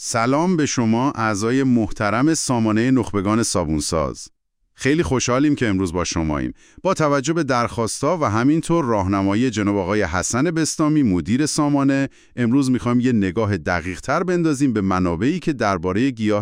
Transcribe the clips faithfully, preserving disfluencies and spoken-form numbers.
سلام به شما اعضای محترم سامانه نخبگان صابونساز. خیلی خوشحالیم که امروز با شماییم. با توجه به درخواست‌ها و همینطور راهنمایی جناب آقای حسن بستامی مدیر سامانه، امروز می‌خوایم یه نگاه دقیق‌تر بندازیم به منابعی که درباره گیاه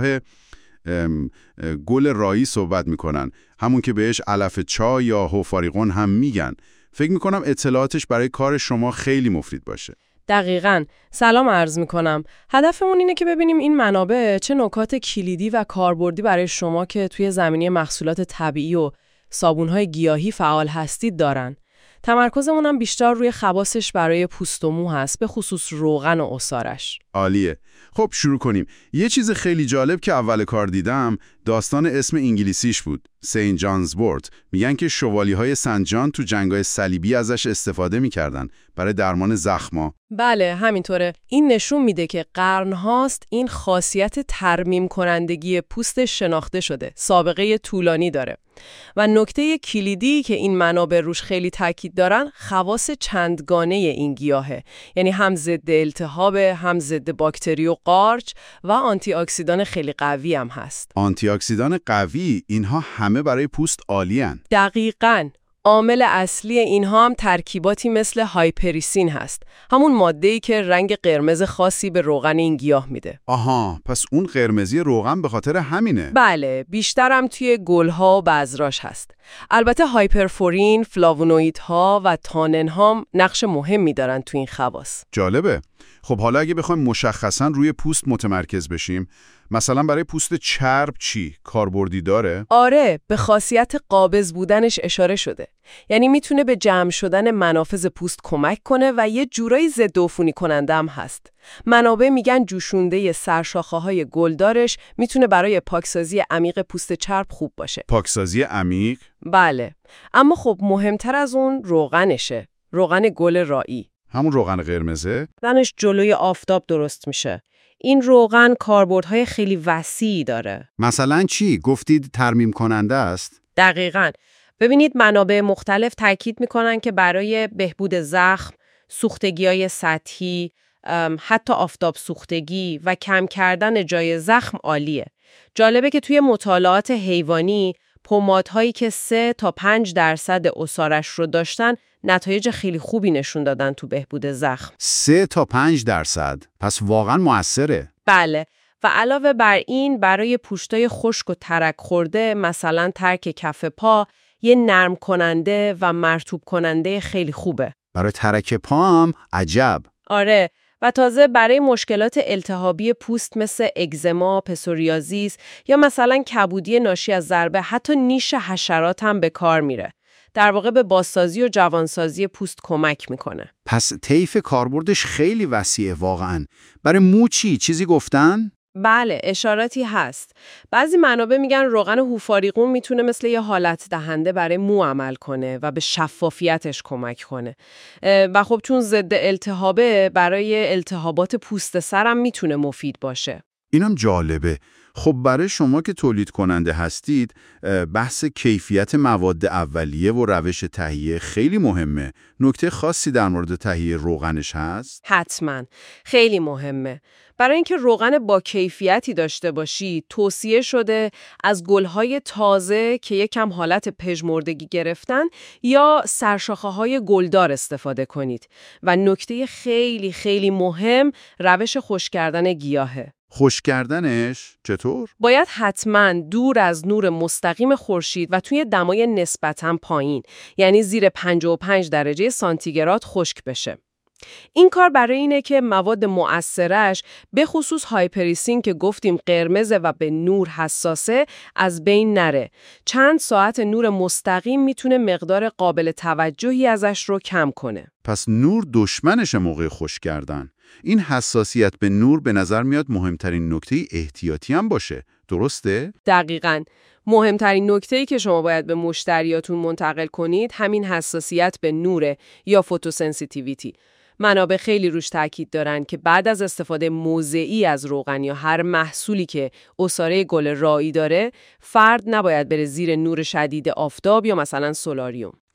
گل رایی صحبت می‌کنن، همون که بهش علف چای یا هوفاریقون هم میگن. فکر می‌کنم اطلاعاتش برای کار شما خیلی مفید باشه. دقیقاً. سلام عرض می‌کنم. هدفمون اینه که ببینیم این منابع چه نکات کلیدی و کاربردی برای شما که توی زمینه محصولات طبیعی و صابون‌های گیاهی فعال هستید دارن. تمرکزمون هم بیشتر روی خواصش برای پوست و مو هست، به خصوص روغن و عصارش. عالیه. خب شروع کنیم. یه چیز خیلی جالب که اول کار دیدم، داستان اسم انگلیسیش بود. سنت جانز وورت. میگن که شوالیه‌های سنت جان تو جنگ‌های صلیبی ازش استفاده می‌کردن برای درمان زخما. بله، همینطوره. این نشون میده که قرن‌هاست این خاصیت ترمیم کنندگی پوست شناخته شده. سابقه طولانی داره. و نکته کلیدی که این منابع روش خیلی تاکید دارن، خواص چندگانه این گیاهه. یعنی هم ضد التهاب، هم ضد باکتری و قارچ و آنتی اکسیدان خیلی قوی هم هست. آنتی اکسیدان قوی، اینها همه برای پوست عالی‌ان. دقیقاً. عامل اصلی اینها هم ترکیباتی مثل هایپریسین هست. همون ماده‌ای که رنگ قرمز خاصی به روغن این گیاه میده. آها، پس اون قرمزی روغن به خاطر همینه. بله، بیشترم توی گلها و بذراش هست. البته هایپرفورین، فلاوونوئیدها و تانن‌ها هم نقش مهمی دارن توی این خواص. جالبه. خب حالا اگه بخوایم مشخصاً روی پوست متمرکز بشیم، مثلا برای پوست چرب چی؟ کاربردی داره؟ آره، به خاصیت قابض بودنش اشاره شده. یعنی میتونه به جمع شدن منافذ پوست کمک کنه و یه جورایی ضد عفونی کننده هم هست. منابع میگن جوشونده سرشاخه‌های گلدارش میتونه برای پاکسازی عمیق پوست چرب خوب باشه. پاکسازی عمیق؟ بله. اما خب مهمتر از اون روغنشه. روغن گل رایی. همون روغن قرمزه؟ زنش جلوی آفتاب درست میشه. این روغن کاربردهای خیلی وسیعی داره. مثلا چی؟ گفتید ترمیم کننده است؟ دقیقاً. ببینید منابع مختلف تاکید میکنن که برای بهبود زخم، سوختگی‌های سطحی، حتی آفتاب سوختگی و کم کردن جای زخم عالیه. جالبه که توی مطالعات حیوانی پمادهایی که سه تا پنج درصد عصارش رو داشتن نتایج خیلی خوبی نشون دادن تو بهبود زخم. سه تا پنج درصد؟ پس واقعا موثره. بله. و علاوه بر این برای پوستای خشک و ترک خورده، مثلا ترک کف پا، یه نرم کننده و مرطوب کننده خیلی خوبه. برای ترک پا هم عجب. آره. و تازه برای مشکلات التهابی پوست مثل اگزما، پسوریازیس یا مثلا کبودی ناشی از ضربه، حتی نیش حشرات هم به کار میره. در واقع به بازسازی و جوانسازی پوست کمک میکنه. پس طیف کاربردش خیلی وسیعه واقعا. برای مو چی؟ چیزی گفتن؟ بله، اشاراتی هست. بعضی منابع میگن روغن هوفاریقون میتونه مثل یه حالت دهنده برای مو عمل کنه و به شفافیتش کمک کنه. و خب چون ضد التهابه، برای التهابات پوست سرم میتونه مفید باشه. اینم جالبه. خب برای شما که تولید کننده هستید، بحث کیفیت مواد اولیه و روش تهیه خیلی مهمه. نکته خاصی در مورد تهیه روغنش هست؟ حتما. خیلی مهمه. برای اینکه روغن با کیفیتی داشته باشی، توصیه شده از گل‌های تازه که یکم حالت پژمردگی گرفتن یا سرشاخه‌های گلدار استفاده کنید. و نکته خیلی خیلی مهم، روش خشک کردن گیاهه. خشک کردنش چطور؟ باید حتما دور از نور مستقیم خورشید و توی دمای نسبتاً پایین، یعنی زیر پنجاه و پنج درجه سانتیگراد خشک بشه. این کار برای اینه که مواد مؤثرش، به خصوص هایپریسین که گفتیم قرمزه و به نور حساسه، از بین نره. چند ساعت نور مستقیم میتونه مقدار قابل توجهی ازش رو کم کنه. پس نور دشمنش موقع خشک کردن. این حساسیت به نور به نظر میاد مهمترین نکته احتیاطی هم باشه. درسته؟ دقیقاً. مهمترین نکته‌ای که شما باید به مشتریاتون منتقل کنید همین حساسیت به نوره یا فوتوسنسیتیویتی. منابع خیلی روش تاکید دارن که بعد از استفاده موضعی از روغن یا هر محصولی که عصاره گل رایی داره، فرد نباید بره زیر نور شدید آفتاب یا مثلا سولاریوم.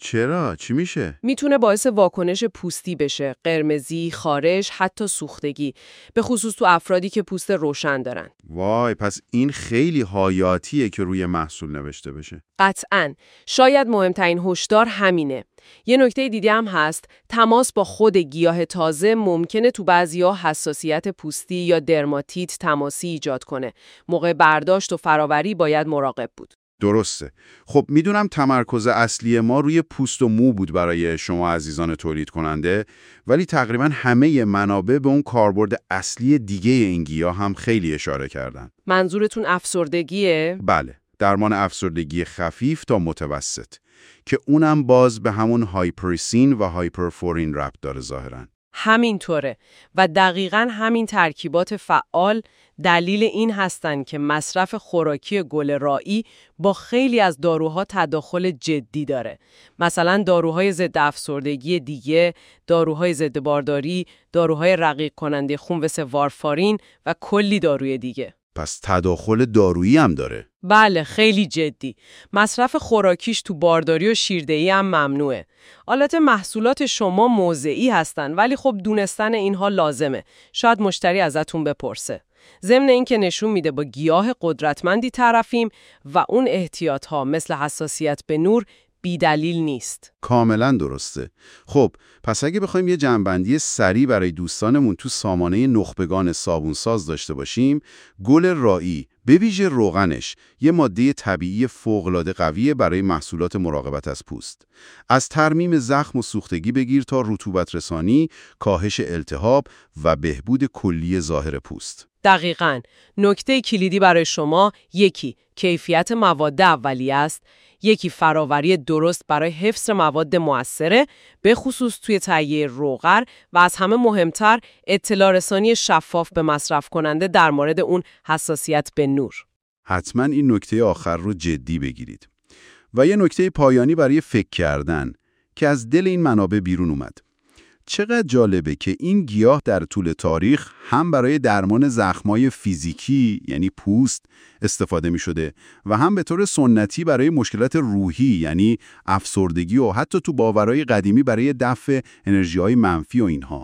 چرا؟ چی میشه؟ میتونه باعث واکنش پوستی بشه، قرمزی، خارش، حتی سوختگی، به خصوص تو افرادی که پوست روشن دارن. وای، پس این خیلی حیاتیه که روی محصول نوشته بشه. قطعاً. شاید مهمترین هشدار همینه. یه نکته دیگه هم هست، تماس با خود گیاه تازه ممکنه تو بعضی‌ها حساسیت پوستی یا درماتیت تماسی ایجاد کنه. موقع برداشت و فراوری باید مراقب بود. درسته. خب میدونم تمرکز اصلی ما روی پوست و مو بود برای شما عزیزان تولید کننده، ولی تقریبا همه منابع به اون کاربرد اصلی دیگه این گیاه هم خیلی اشاره کردن. منظورتون افسردگیه؟ بله، درمان افسردگی خفیف تا متوسط که اونم باز به همون هایپرسین و هایپرفورین ربط داره ظاهراً. همینطوره و دقیقاً همین ترکیبات فعال دلیل این هستن که مصرف خوراکی گل رائی با خیلی از داروها تداخل جدی داره. مثلا داروهای ضد افسردگی دیگه، داروهای ضد بارداری، داروهای رقیق کننده خون مثل وارفارین و کلی داروی دیگه. پس تداخل دارویی هم داره؟ بله، خیلی جدی. مصرف خوراکیش تو بارداری و شیردهی هم ممنوعه. البته محصولات شما موضعی هستن، ولی خب دونستن اینها لازمه. شاید مشتری ازتون بپرسه. ضمن این که نشون میده با گیاه قدرتمندی طرفیم و اون احتیاطها مثل حساسیت به نور بی دلیل نیست. کاملا درسته. خب پس اگه بخوایم یه جنبندی سریع برای دوستانمون تو سامانه نخبگان صابونساز داشته باشیم، گل رائی به ویژه روغنش یه ماده طبیعی فوق‌العاده قویه برای محصولات مراقبت از پوست. از ترمیم زخم و سوختگی بگیر تا رطوبت رسانی، کاهش التهاب و بهبود کلی ظاهر پوست. دقیقاً. نکته کلیدی برای شما یکی کیفیت مواد اولیه است، یکی فراوری درست برای حفظ مواد مؤثره، به خصوص توی تهیه روغن، و از همه مهمتر اطلاع رسانی شفاف به مصرف کننده در مورد اون حساسیت به نور. حتما این نکته آخر رو جدی بگیرید. و یه نکته پایانی برای فکر کردن که از دل این منابع بیرون اومد. چقدر جالبه که این گیاه در طول تاریخ هم برای درمان زخمای فیزیکی یعنی پوست استفاده می شده و هم به طور سنتی برای مشکلات روحی یعنی افسردگی و حتی تو باورهای قدیمی برای دفع انرژی‌های منفی و اینها.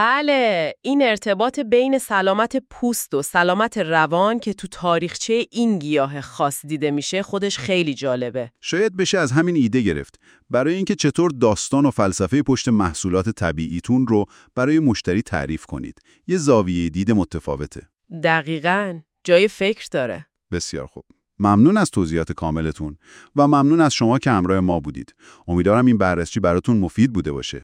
بله، این ارتباط بین سلامت پوست و سلامت روان که تو تاریخچه این گیاه خاص دیده میشه خودش خیلی جالبه. شاید بشه از همین ایده گرفت برای اینکه چطور داستان و فلسفه پشت محصولات طبیعیتون رو برای مشتری تعریف کنید. یه زاویه دید متفاوته. دقیقاً، جای فکر داره. بسیار خوب. ممنون از توضیحات کاملتون و ممنون از شما که همراه ما بودید. امیدوارم این بررسی براتون مفید بوده باشه.